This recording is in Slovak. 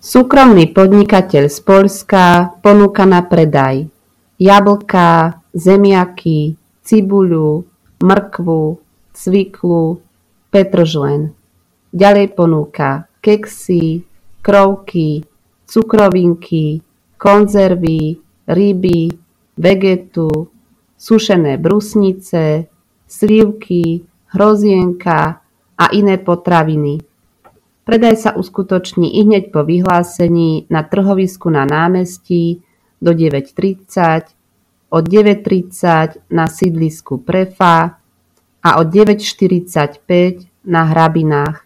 Súkromný podnikateľ z Poľska ponúka na predaj jablká, zemiaky, cibuľu, mrkvu, cviklu, petržlen. Ďalej ponúka keksy, krovky, cukrovinky, konzervy, ryby, vegetu, sušené brusnice, slivky, hrozienka a iné potraviny. Predaj sa uskutoční ihneď po vyhlásení na trhovisku na námestí do 9:30, od 9:30 na sídlisku Prefa a od 9:45 na Hrabinách.